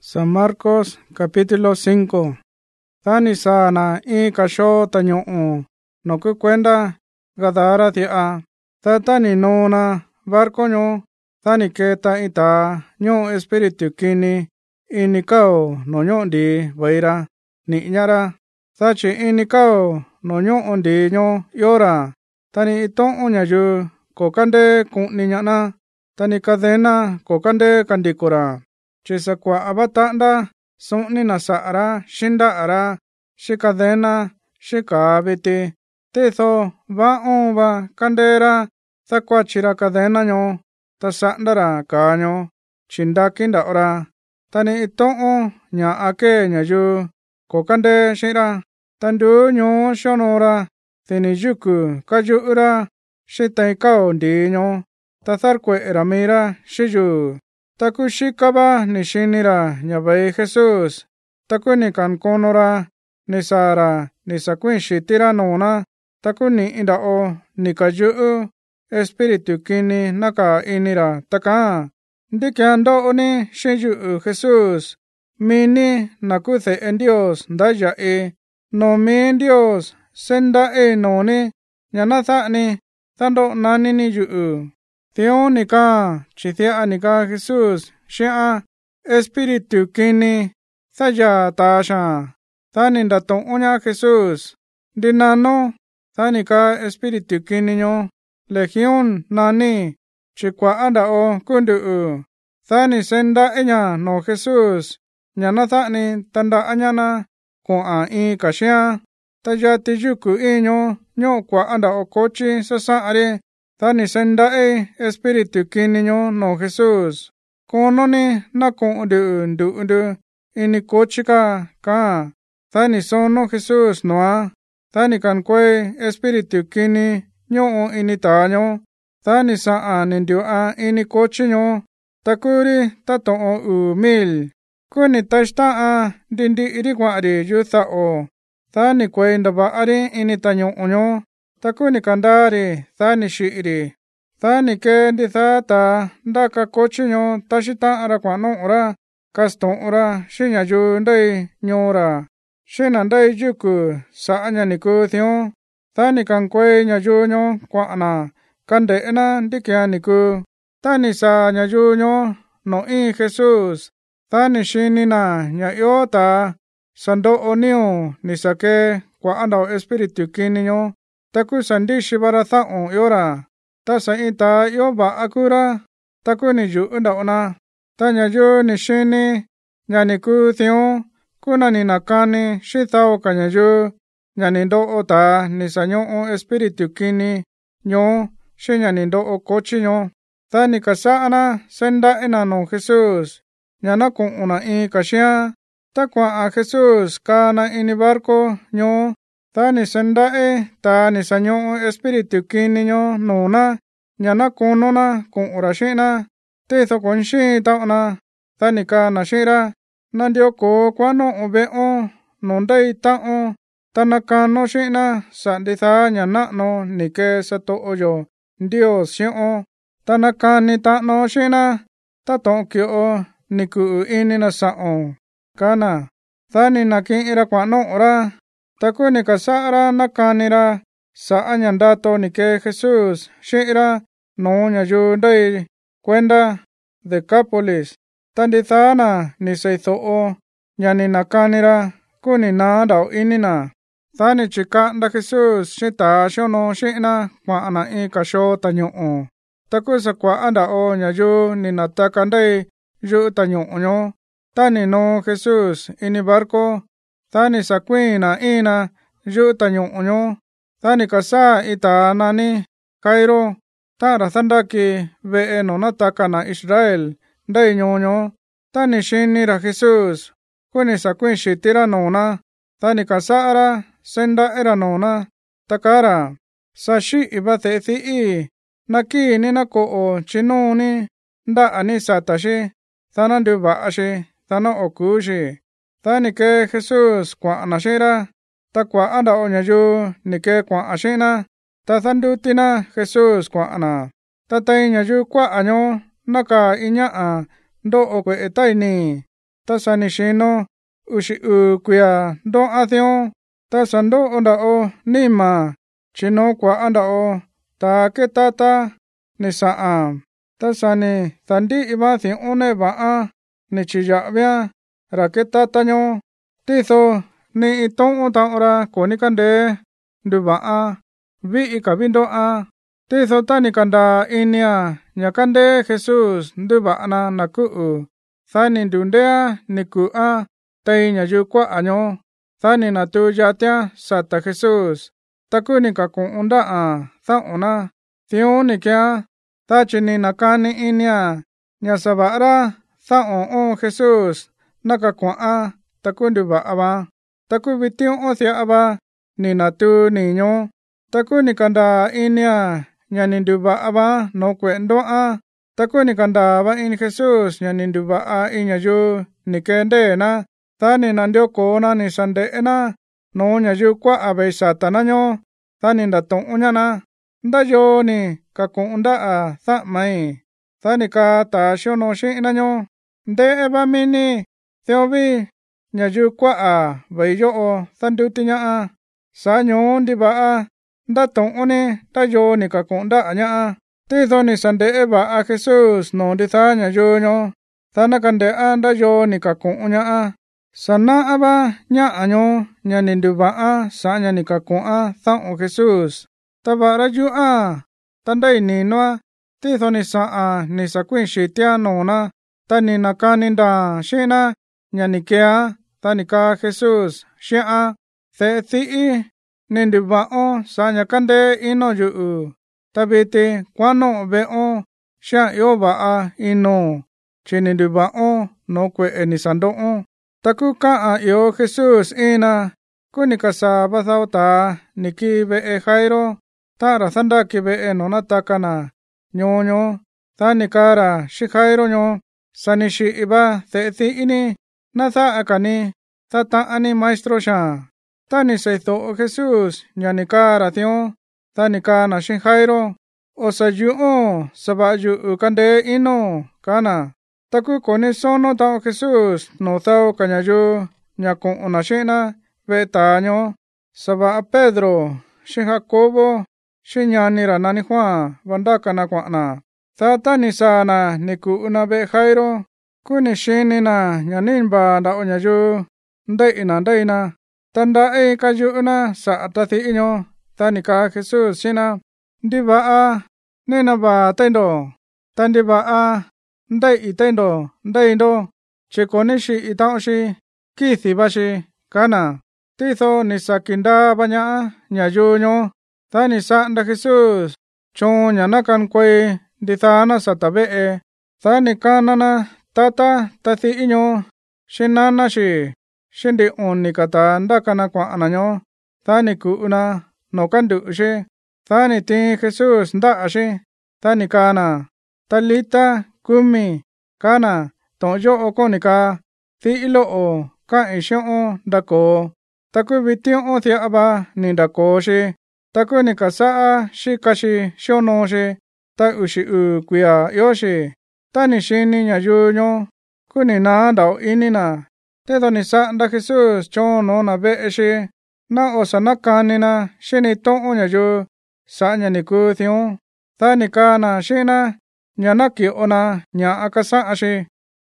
San Marcos capítulo 5. Tani sana y kasho taño'o no que cuenta Gadara tia. Tani nona barco ño. Tani keta ita ño espíritu kini. Inikao no ño di vaira ni ñara. Tachi inikao no ño di ño yora. Tani iton ñayu kokande kuniñana. Tani cadena kokande kandikura. Chisakwa abatanda suni nasara shinda ara shikadena shikabiti tizo va va kandera takwa chira kadena ño tasandara kaño chindakinda ora tani ito'o nya ake nyayu kokande shira tandu ño shonora tini yuku kayura shitaikao ndiño tatharkwe ramira shiyu Takushikaba ni shinira nyabai Jesus. Takuni kankonora ni sara ni sakwin shitira nona. Takuni indao ni kayu espiritu kini naka inira taka. Ndikiando ni shiyu Jesus. Mini nakuthe en Dios daya no mi en Dios senda noni nyanatha ni tando nani ni yu. Teónica, chithia Jesús, shea, espíritu kini, thaya tasha, thaninda to'oña Jesús, dinano, thanika espíritu kini ño, legión nani, chikwa andao kundu, thani senda enya no Jesús, ñana thani tanda añana, koa i kashia, taya tiyuku iño, ño kwa andao kochi sasaare, Tani senda espíritu kiniño no Jesús. Kononi na ndu ini kochika ka. Tani sono Jesús noa. Tani kankwe espíritu kini ño ini taño. Tani saa nindua ini kochiño. Takuri tato mil. Kuni tashtaa dindi irikwari yuthao. Tani kwe ndabaari ini taño oño. Takuni kandari, thani shiiri. Thani ke ndi thata, ndaka kochiño, tashita arakwano ora, kaston ora, shinya yu ndai nyora. Shina ndai yuku, saanya niku thion. Thani kankwe nyayu nyo, kwaana, kandeena ndikia niku. Thani sa nyayu nyo, no i Jesus. Thani shinina, nyayo ta, sando onio, nisake, kwaandao espiritu kiniño. Taku sandishi barathaon yora. Ta saita yoba akura. Taku ni yu undaona. Ta nyayu ni shini. Nyaniku thion. Kuna ni nakani. Shithao kanyayu. Nyanindo o ta ni sanyo o espiritu kini. Nyo. Shi nyanindo o kochi nyo. Ta ni kasaana. Senda enano Jesus. Nyanakon una i kashia. Ta kwa a Jesus. Ka na ini barko nyo. Tani sendae, tani sanyo espiritu kiniño nona, nyana konona kon orashina, tetho konshi taona, tani ka nashira, nandio ko kwano obeo, nondai tao, tanakano shina, sanditha nyana no nike sato oyo, Dios shio, tanakani tano shina, tato kyo, niku inina sao, kana, tani nakin ira kwano ora, Takuni kasara nakanira sa añandato ni que Jesús shira no nyayu ndai cuenta Decápolis tandithana ni seithoo nyani nakanira kuni na dao inina thani chika nda Jesús shita shono shina kwa ana i kasho taño'o takusa kwa andao nyayu ni nataka ndai yu taño'o nyo tani no Jesús ini barco Thani sakwina ina yu taño'o Thani kasa ita nani Cairo Tara thandaki ve'e no nataka na Israel Ndai ñoño Thani shinira Jesus Kuni sakwin shitira nona Thani kasara senda era nona Takara Sashi iba thethi Naki ni nako chinoni Nda anisa tashi Thana nduba ashi Thana okushi Thani ke Jesus kwa nashira, ta kwa anda onyayu ni ke kwa ashina, ta thandutina Jesus kwa ana, ta tai nyayu kwa anyo, naka inya ndo okwe etaini, ta sani shino ushi kuya do athion ta sando onda o nima chino kwa anda o ta ke tata ni saa ta sani thandi iba thi one ba a ni chiya bia ra ke tata nyo ti tho ni itong ta ora ko ni kande ndu ba a vi ka bindo a ti tho ta ni kanda inia nya kande Jesus ndu ba na naku thani ndundea ni ku a tay nya yu kwa anyo thani na tu ya tia sata Jesus taku ni ka ku unda a tha ona thio ni kya ta chini na kani inia nya sabara tha on Jesus na ka kwa a taku ndu ba aba taku bitiu o thia aba ni na tu ni nyo taku ni kanda inia nya ni ndu ba aba no kwe ndo a taku ni kanda ba in Jesus nya ni ndu ba a inya yu ni kende na thani na ndio ko na ni sande na no nya yu kwa abe satana nyo thani nda tong unya na nda yo ni ka ku unda a tha mai thani ka ta sho no shi na nyo nde eba mini theobi nya yu kwa a bai yo o thandu tinya a sa nyo ndi ba a nda tong one ta yo ni ka ku unda anya a ti tho ni sande eba a Jesus no ndi tha nya yu nyo thana kande a nda yo ni ka ku unya a sana aba nya anyo nya ni ndu ba a sa nya ni ka ku a tha o Jesus ta ba ra ju a tandai ni no ti tho ni sa a ni sa kwin shi tia no na ta ni na ka ni da shi na nya ni kya ta ni ka Jesus shi a the thi ni ndu ba o sa nya kande ino yu ta be te kwa no be o sha yo ba a ino che ni ndu ba o no kwe ni sando o taku ka a yo Jesus ina kuni ka sa ba thao ta ni ki be e Jairo ta ra thanda ki be e no na ta kana nyo ta ni ka ra shi Jairo nyo sani shi iba the thi ini na tha akani ta ta ani maestro sha ta ni se tho Jesus nya ni ka ra thio ta ni ka na shi Jairo o sa yu o sa ba yu kande ino kana taku kone sono ta Jesus no thao kanya yu nya ko ona shena ve taño saba Pedro shi Jacobo shi nya ni ra nani Juan banda kana kwa na ta ni sana ni ku una be Jairo kuni shini na nya nin ba da onya yu ndai na tanda e ka yu na sa ta thi inyo ta ni ka Jesus shina ndi ba a ne na ba tendo tandi ba a ndai itendo ndai ndo che kone shi itao shi ki thi ba shi kana ti tho ni sakinda ba nya yu nyo ta ni sa nda Jesus chon nya na kan kwe di tha na sa ta be e ta ni kana na tata ta thi inyo shina na shi shindi on ni kata nda kana kwa ananyo ta ni ku una no kan du she ta ni ti Jesus nda ashe ta ni kana talita kumi kana to yo o konika ti ilo o ka e sho o dako taku bitio o thia aba ni dako she taku ni ka sa shi kashi sho no she ta ushi kuya yo she ta ni shi ni nya yu nyo kuni na dao ini na te do ni sa nda Jesus cho no na be she na o sa na ka ni na shi ni to o nya yu sa nya ni ku thio ta ni ka na shi na nya na ki ona nya akasa ashe